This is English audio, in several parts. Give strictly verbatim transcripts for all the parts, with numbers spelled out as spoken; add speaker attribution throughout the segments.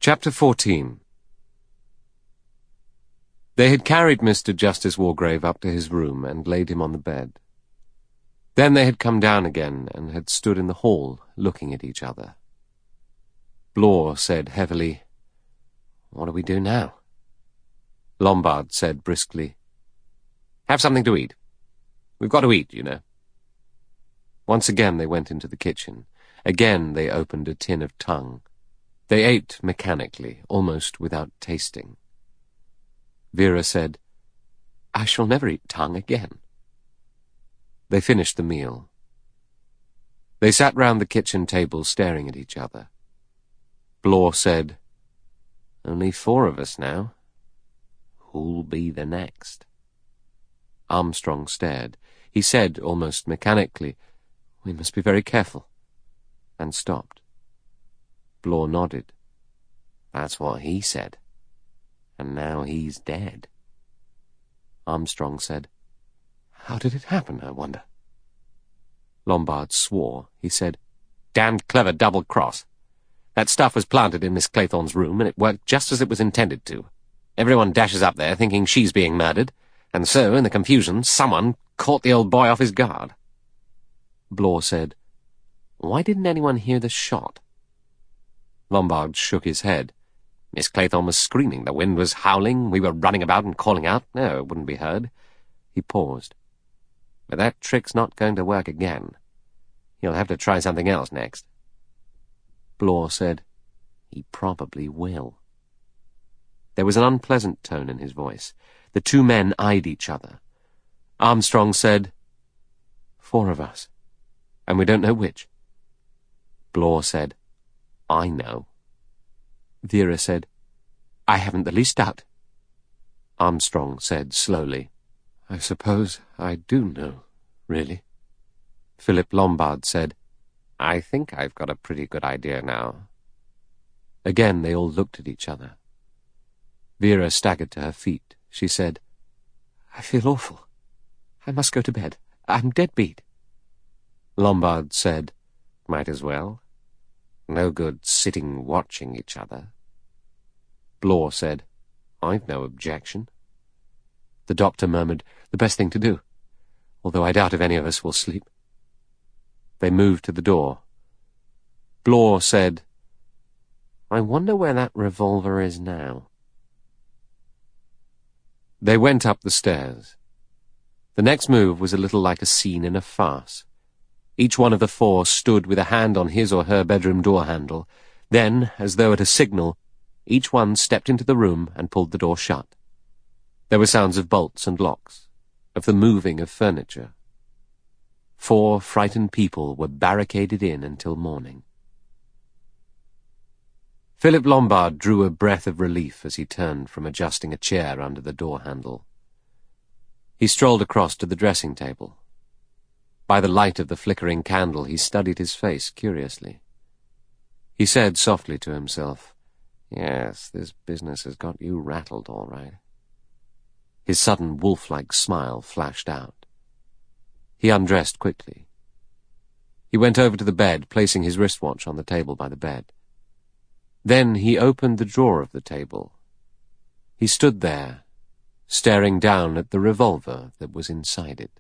Speaker 1: Chapter fourteen. They had carried Mister Justice Wargrave up to his room and laid him on the bed. Then they had come down again and had stood in the hall looking at each other. Blore said heavily, "What do we do now?" Lombard said briskly, "Have something to eat. We've got to eat, you know." Once again they went into the kitchen. Again they opened a tin of tongue. They ate mechanically, almost without tasting. Vera said, "I shall never eat tongue again." They finished the meal. They sat round the kitchen table staring at each other. Blore said, "Only four of us now. Who'll be the next?" Armstrong stared. He said, almost mechanically, "We must be very careful," and stopped. Blore nodded. "That's what he said. And now he's dead." Armstrong said, "How did it happen, I wonder?" Lombard swore. He said, "Damned clever double cross. That stuff was planted in Miss Claythorne's room, and it worked just as it was intended to. Everyone dashes up there thinking she's being murdered, and so, in the confusion, someone caught the old boy off his guard." Blore said, "Why didn't anyone hear the shot?" Lombard shook his head. "Miss Claythorne was screaming, the wind was howling, we were running about and calling out. No, it wouldn't be heard." He paused. "But that trick's not going to work again. He'll have to try something else next." Blore said, "He probably will." There was an unpleasant tone in his voice. The two men eyed each other. Armstrong said, "Four of us, and we don't know which." Blore said, "I know." Vera said, "I haven't the least doubt." Armstrong said slowly, "I suppose I do know, really." Philip Lombard said, "I think I've got a pretty good idea now." Again they all looked at each other. Vera staggered to her feet. She said, "I feel awful. I must go to bed. I'm dead beat." Lombard said, "Might as well. No good sitting watching each other." Blore said, "I've no objection." The doctor murmured, "The best thing to do, although I doubt if any of us will sleep." They moved to the door. Blore said, "I wonder where that revolver is now." They went up the stairs. The next move was a little like a scene in a farce. Each one of the four stood with a hand on his or her bedroom door handle. Then, as though at a signal, each one stepped into the room and pulled the door shut. There were sounds of bolts and locks, of the moving of furniture. Four frightened people were barricaded in until morning. Philip Lombard drew a breath of relief as he turned from adjusting a chair under the door handle. He strolled across to the dressing table. By the light of the flickering candle he studied his face curiously. He said softly to himself, "Yes, this business has got you rattled, all right." His sudden wolf-like smile flashed out. He undressed quickly. He went over to the bed, placing his wristwatch on the table by the bed. Then he opened the drawer of the table. He stood there, staring down at the revolver that was inside it.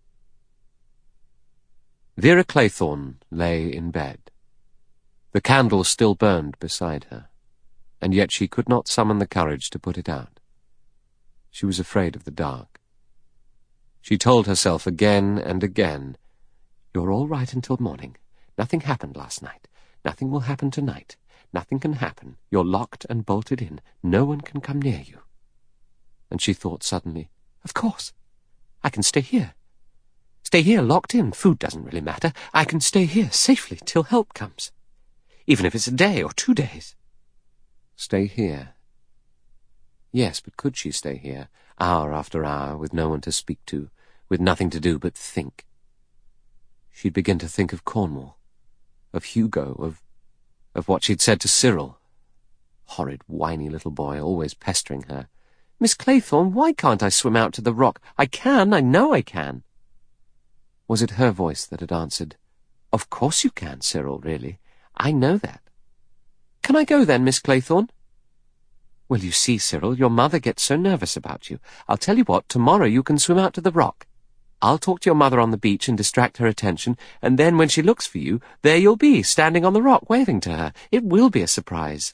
Speaker 1: Vera Claythorne lay in bed. The candle still burned beside her, and yet she could not summon the courage to put it out. She was afraid of the dark. She told herself again and again, "You're all right until morning. Nothing happened last night. Nothing will happen tonight. Nothing can happen. You're locked and bolted in. No one can come near you." And she thought suddenly, "Of course. I can stay here. Stay here locked in. Food doesn't really matter. I can stay here safely till help comes. Even if it's a day or two days." Stay here. Yes, but could she stay here, hour after hour, with no one to speak to, with nothing to do but think? She'd begin to think of Cornwall, of Hugo, of, of what she'd said to Cyril. Horrid, whiny little boy, always pestering her. "Miss Claythorne, why can't I swim out to the rock? I can, I know I can." Was it her voice that had answered, "Of course you can, Cyril, really. I know that." Can I go then, Miss Claythorne? Well, you see, Cyril, your mother gets so nervous about you. I'll tell you what, tomorrow you can swim out to the rock. I'll talk to your mother on the beach and distract her attention, and then when she looks for you, there you'll be, standing on the rock, waving to her. It will be a surprise.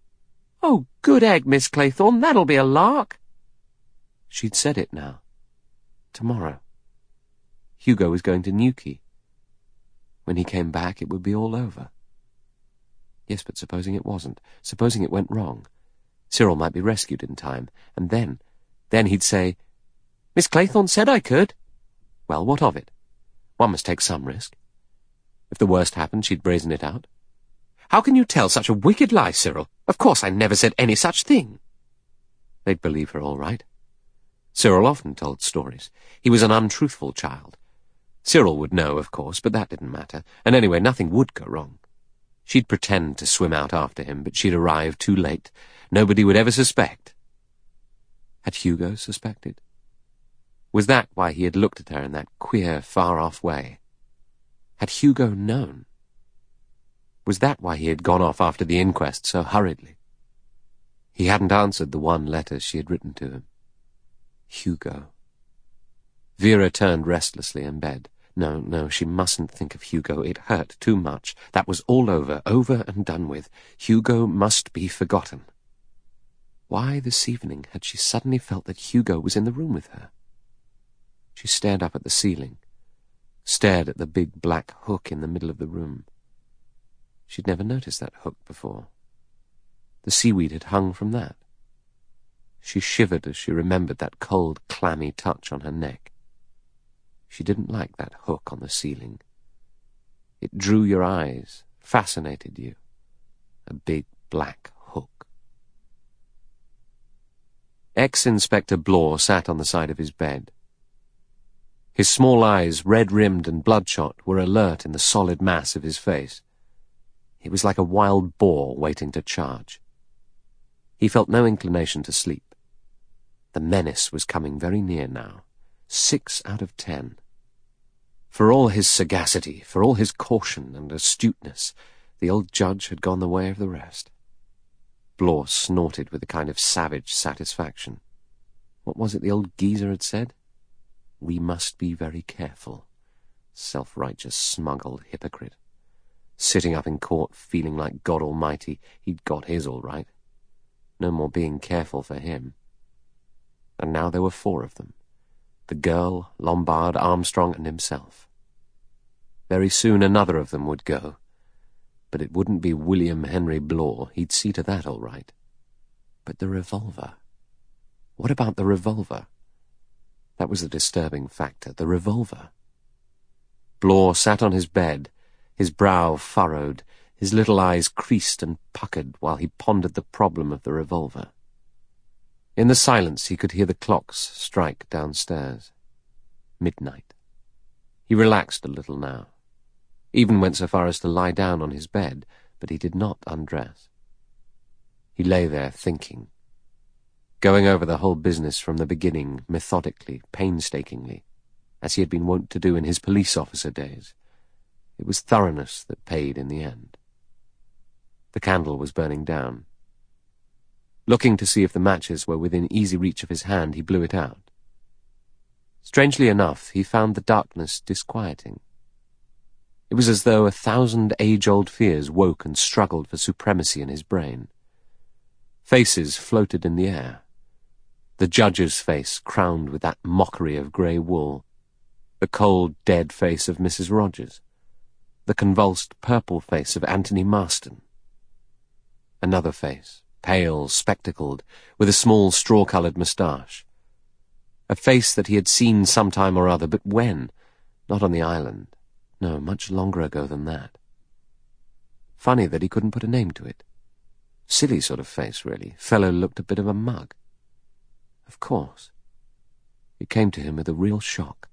Speaker 1: Oh, good egg, Miss Claythorne, that'll be a lark. She'd said it now. Tomorrow. Hugo was going to Newquay. When he came back, it would be all over. Yes, but supposing it wasn't, supposing it went wrong. Cyril might be rescued in time, and then, then he'd say, Miss Claythorne said I could. Well, what of it? One must take some risk. If the worst happened, she'd brazen it out. How can you tell such a wicked lie, Cyril? Of course I never said any such thing. They'd believe her all right. Cyril often told stories. He was an untruthful child. Cyril would know, of course, but that didn't matter, and anyway, nothing would go wrong. She'd pretend to swim out after him, but she'd arrive too late. Nobody would ever suspect. Had Hugo suspected? Was that why he had looked at her in that queer, far-off way? Had Hugo known? Was that why he had gone off after the inquest so hurriedly? He hadn't answered the one letter she had written to him. Hugo. Vera turned restlessly in bed. No, no, she mustn't think of Hugo. It hurt too much. That was all over, over and done with. Hugo must be forgotten. Why this evening had she suddenly felt that Hugo was in the room with her? She stared up at the ceiling, stared at the big black hook in the middle of the room. She'd never noticed that hook before. The seaweed had hung from that. She shivered as she remembered that cold, clammy touch on her neck. She didn't like that hook on the ceiling. It drew your eyes, fascinated you. A big black hook. Ex-Inspector Blore sat on the side of his bed. His small eyes, red-rimmed and bloodshot, were alert in the solid mass of his face. He was like a wild boar waiting to charge. He felt no inclination to sleep. The menace was coming very near now. Six out of ten. For all his sagacity, for all his caution and astuteness, the old judge had gone the way of the rest. Blore snorted with a kind of savage satisfaction. What was it the old geezer had said? We must be very careful. Self-righteous, smug old hypocrite. Sitting up in court feeling like God Almighty, he'd got his all right. No more being careful for him. And now there were four of them. The girl, Lombard, Armstrong, and himself. Very soon another of them would go. But it wouldn't be William Henry Blore. He'd see to that all right. But the revolver. What about the revolver? That was the disturbing factor, the revolver. Blore sat on his bed, his brow furrowed, his little eyes creased and puckered while he pondered the problem of the revolver. In the silence he could hear the clocks strike downstairs. Midnight. He relaxed a little now. Even went so far as to lie down on his bed, but he did not undress. He lay there thinking, going over the whole business from the beginning, methodically, painstakingly, as he had been wont to do in his police officer days. It was thoroughness that paid in the end. The candle was burning down. Looking to see if the matches were within easy reach of his hand, he blew it out. Strangely enough, he found the darkness disquieting. It was as though a thousand age-old fears woke and struggled for supremacy in his brain. Faces floated in the air. The judge's face crowned with that mockery of grey wool, the cold, dead face of Missus Rogers, the convulsed purple face of Anthony Marston. Another face, pale, spectacled, with a small straw-coloured moustache. A face that he had seen some time or other, but when? Not on the island. No, much longer ago than that. Funny that he couldn't put a name to it. Silly sort of face, really. Fellow looked a bit of a mug. Of course. It came to him with a real shock.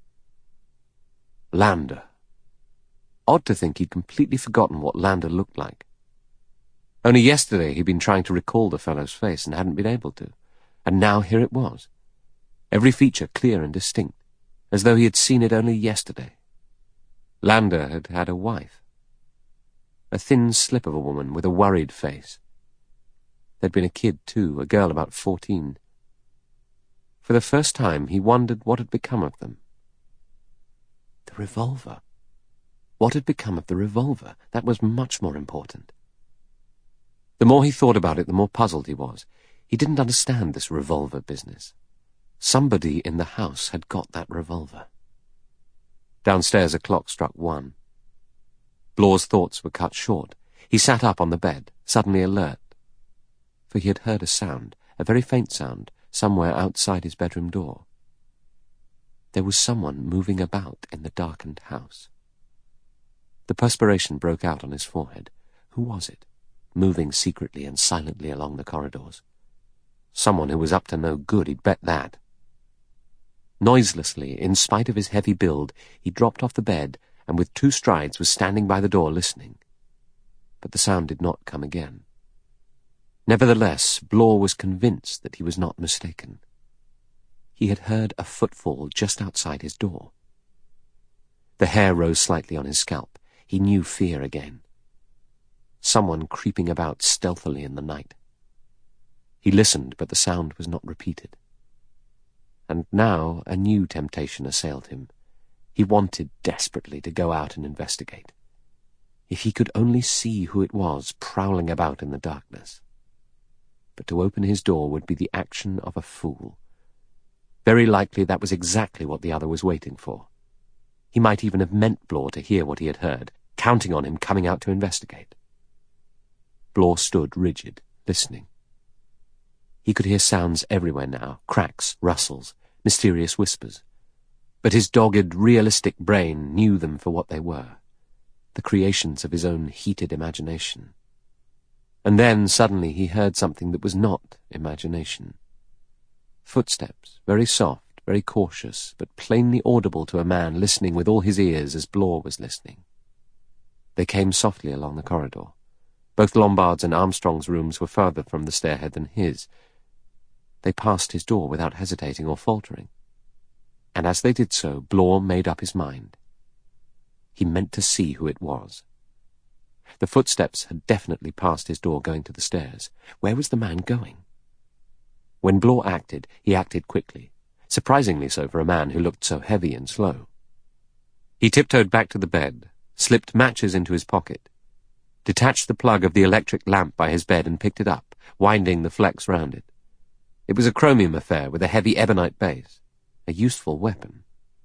Speaker 1: Lander. Odd to think he'd completely forgotten what Lander looked like. Only yesterday he'd been trying to recall the fellow's face and hadn't been able to. And now here it was. Every feature clear and distinct, as though he had seen it only yesterday. Lander had had a wife. a thin slip of a woman with a worried face. There'd been a kid, too, a girl about fourteen. For the first time, he wondered what had become of them. The revolver. What had become of the revolver? That was much more important. The more he thought about it, the more puzzled he was. He didn't understand this revolver business. Somebody in the house had got that revolver. Downstairs, a clock struck one. Blor's thoughts were cut short. He sat up on the bed, suddenly alert. For he had heard a sound, a very faint sound, somewhere outside his bedroom door. There was someone moving about in the darkened house. The perspiration broke out on his forehead. Who was it, moving secretly and silently along the corridors? Someone who was up to no good, he'd bet that. Noiselessly, in spite of his heavy build, he dropped off the bed and with two strides was standing by the door listening. But the sound did not come again. Nevertheless, Blor was convinced that he was not mistaken. He had heard a footfall just outside his door. The hair rose slightly on his scalp. He knew fear again. Someone creeping about stealthily in the night. He listened, but the sound was not repeated. And now a new temptation assailed him. He wanted desperately to go out and investigate. If he could only see who it was prowling about in the darkness. But to open his door would be the action of a fool. Very likely that was exactly what the other was waiting for. He might even have meant Blor to hear what he had heard, counting on him coming out to investigate. Blor stood rigid, listening. He could hear sounds everywhere now, cracks, rustles, mysterious whispers. But his dogged, realistic brain knew them for what they were, the creations of his own heated imagination. And then, suddenly, he heard something that was not imagination. Footsteps, very soft, very cautious, but plainly audible to a man listening with all his ears as Blor was listening. They came softly along the corridor. Both Lombard's and Armstrong's rooms were further from the stairhead than his. They passed his door without hesitating or faltering. And as they did so, Blor made up his mind. He meant to see who it was. The footsteps had definitely passed his door going to the stairs. Where was the man going? When Blor acted, he acted quickly, surprisingly so for a man who looked so heavy and slow. He tiptoed back to the bed, slipped matches into his pocket, detached the plug of the electric lamp by his bed and picked it up, winding the flex round it. It was a chromium affair with a heavy ebonite base, a useful weapon.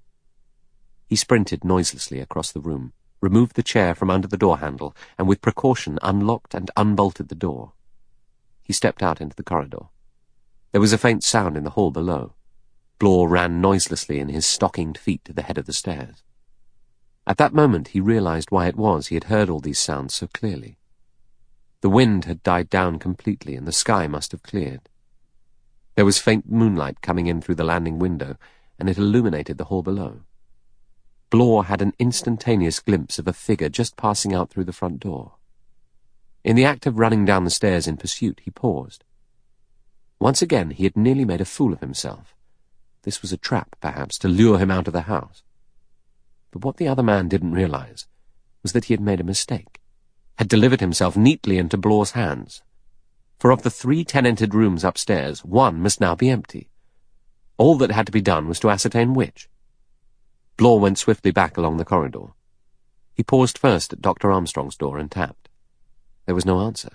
Speaker 1: He sprinted noiselessly across the room, removed the chair from under the door handle, and with precaution unlocked and unbolted the door. He stepped out into the corridor. There was a faint sound in the hall below. Blor ran noiselessly in his stockinged feet to the head of the stairs. At that moment he realized why it was he had heard all these sounds so clearly. The wind had died down completely, and the sky must have cleared. There was faint moonlight coming in through the landing window, and it illuminated the hall below. Blor had an instantaneous glimpse of a figure just passing out through the front door. In the act of running down the stairs in pursuit, he paused. Once again he had nearly made a fool of himself. This was a trap, perhaps, to lure him out of the house. But what the other man didn't realize was that he had made a mistake, had delivered himself neatly into Blor's hands. For of the three tenanted rooms upstairs, one must now be empty. All that had to be done was to ascertain which. Blor went swiftly back along the corridor. He paused first at Doctor Armstrong's door and tapped. There was no answer.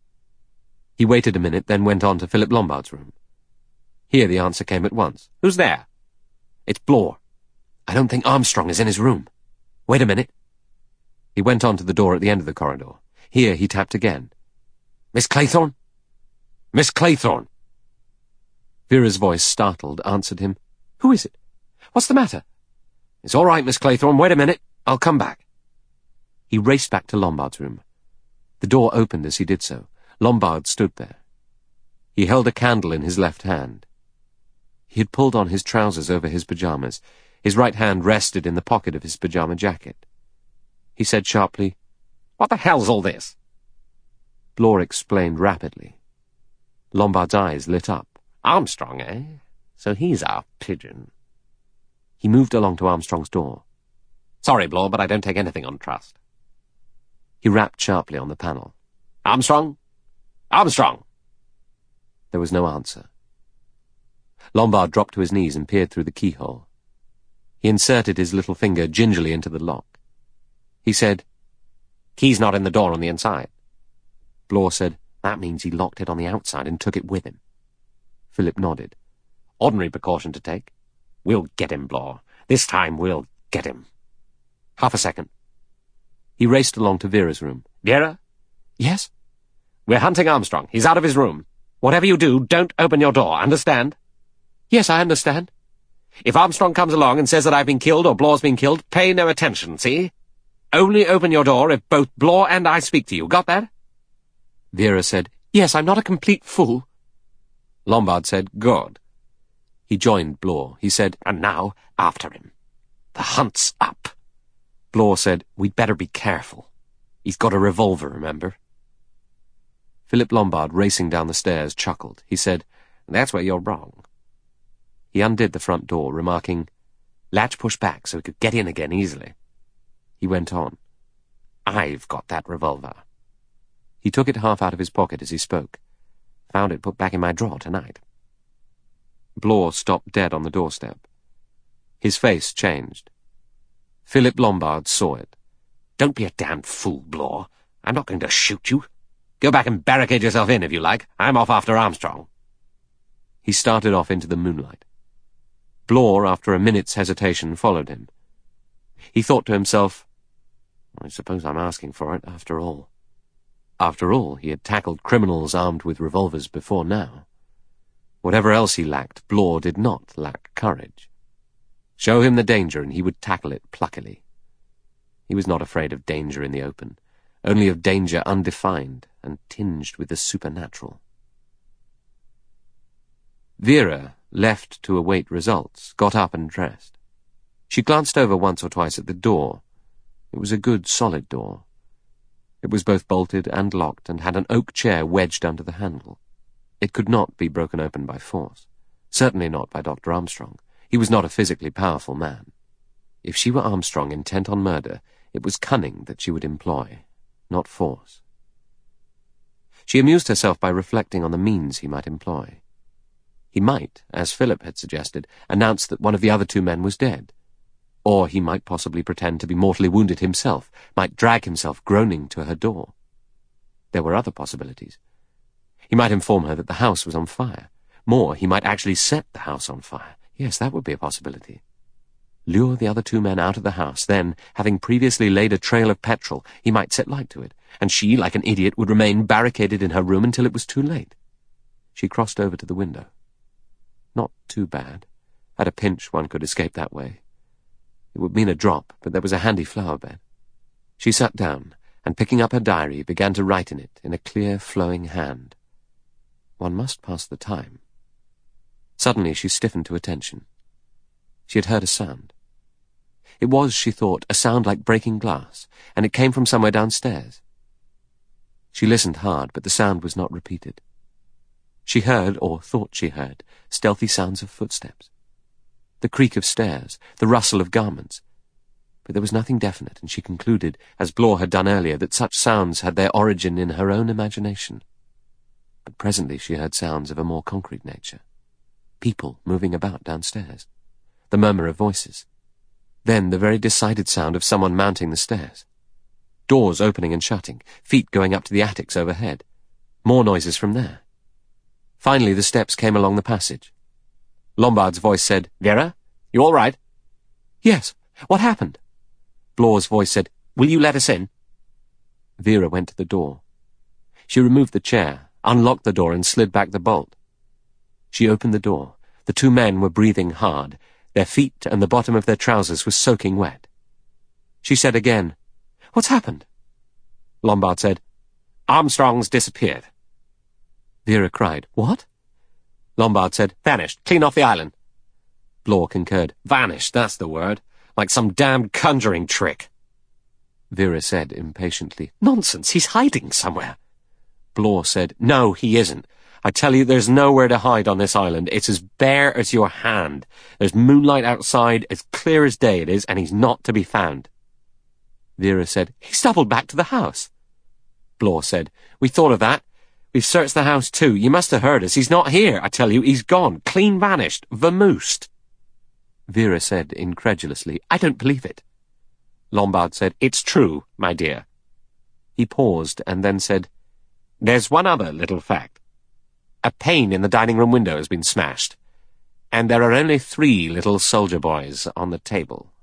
Speaker 1: He waited a minute, then went on to Philip Lombard's room. Here the answer came at once. "Who's there?" "It's Blor. I don't think Armstrong is in his room. Wait a minute." He went on to the door at the end of the corridor. Here he tapped again. "Miss Claythorne? Miss Claythorne!" Vera's voice, startled, answered him. "Who is it? What's the matter?" "It's all right, Miss Claythorne. Wait a minute. I'll come back." He raced back to Lombard's room. The door opened as he did so. Lombard stood there. He held a candle in his left hand. He had pulled on his trousers over his pyjamas. His right hand rested in the pocket of his pyjama jacket. He said sharply, "What the hell's all this?" Blor explained rapidly. Lombard's eyes lit up. "Armstrong, eh? So he's our pigeon." He moved along to Armstrong's door. "Sorry, Blor, but I don't take anything on trust." He rapped sharply on the panel. "Armstrong? Armstrong!" There was no answer. Lombard dropped to his knees and peered through the keyhole. He inserted his little finger gingerly into the lock. He said, "Key's not in the door on the inside." Blore said, "That means he locked it on the outside and took it with him." Philip nodded. "Ordinary precaution to take. We'll get him, Blore. This time we'll get him. Half a second." He raced along to Vera's room. "Vera?" "Yes?" "We're hunting Armstrong. He's out of his room. Whatever you do, don't open your door, understand?" "Yes, I understand." "If Armstrong comes along and says that I've been killed or Blore's been killed, pay no attention, see? Only open your door if both Blore and I speak to you. Got that?" Vera said, "Yes, I'm not a complete fool." Lombard said, "Good." He joined Blore. He said, "And now, after him. The hunt's up." Blore said, "We'd better be careful. He's got a revolver, remember?" Philip Lombard, racing down the stairs, chuckled. He said, "That's where you're wrong." He undid the front door, remarking, "Latch pushed back so he could get in again easily." He went on, "I've got that revolver." He took it half out of his pocket as he spoke. "Found it put back in my drawer tonight." Blore stopped dead on the doorstep. His face changed. Philip Lombard saw it. "Don't be a damned fool, Blore. I'm not going to shoot you. Go back and barricade yourself in if you like. I'm off after Armstrong." He started off into the moonlight. Blore, after a minute's hesitation, followed him. He thought to himself, "I suppose I'm asking for it, after all." After all, he had tackled criminals armed with revolvers before now. Whatever else he lacked, Blore did not lack courage. Show him the danger, and he would tackle it pluckily. He was not afraid of danger in the open, only of danger undefined and tinged with the supernatural. Vera, left to await results, got up and dressed. She glanced over once or twice at the door. It was a good, solid door. It was both bolted and locked, and had an oak chair wedged under the handle. It could not be broken open by force. Certainly not by Doctor Armstrong. He was not a physically powerful man. If she were Armstrong intent on murder, it was cunning that she would employ, not force. She amused herself by reflecting on the means he might employ. He might, as Philip had suggested, announce that one of the other two men was dead. Or he might possibly pretend to be mortally wounded himself, might drag himself groaning to her door. There were other possibilities. He might inform her that the house was on fire. More, he might actually set the house on fire. Yes, that would be a possibility. Lure the other two men out of the house, then, having previously laid a trail of petrol, he might set light to it, and she, like an idiot, would remain barricaded in her room until it was too late. She crossed over to the window. Not too bad. At a pinch, one could escape that way. It would mean a drop, but there was a handy flower bed. She sat down, and picking up her diary, began to write in it in a clear, flowing hand. One must pass the time. Suddenly she stiffened to attention. She had heard a sound. It was, she thought, a sound like breaking glass, and it came from somewhere downstairs. She listened hard, but the sound was not repeated. She heard, or thought she heard, stealthy sounds of footsteps. The creak of stairs, the rustle of garments. But there was nothing definite, and she concluded, as Blore had done earlier, that such sounds had their origin in her own imagination. But presently she heard sounds of a more concrete nature. People moving about downstairs. The murmur of voices. Then the very decided sound of someone mounting the stairs. Doors opening and shutting, feet going up to the attics overhead. More noises from there. Finally the steps came along the passage. Lombard's voice said, "Vera, you all right?" "Yes. What happened?" Blore's voice said, "Will you let us in?" Vera went to the door. She removed the chair, unlocked the door, and slid back the bolt. She opened the door. The two men were breathing hard. Their feet and the bottom of their trousers were soaking wet. She said again, "What's happened?" Lombard said, "Armstrong's disappeared." Vera cried, "What?" Lombard said, "Vanished, clean off the island." Blore concurred, "Vanished, that's the word. Like some damned conjuring trick." Vera said impatiently, "Nonsense, he's hiding somewhere." Blore said, "No, he isn't. I tell you, there's nowhere to hide on this island. It's as bare as your hand. There's moonlight outside, as clear as day it is, and he's not to be found." Vera said, "He's doubled back to the house." Blore said. "We thought of that. We've searched the house too. You must have heard us. He's not here, I tell you. He's gone. Clean vanished. Vamoosed." Vera said incredulously, "I don't believe it." Lombard said, "It's true, my dear." He paused and then said, "There's one other little fact. A pane in the dining-room window has been smashed, and there are only three little soldier boys on the table."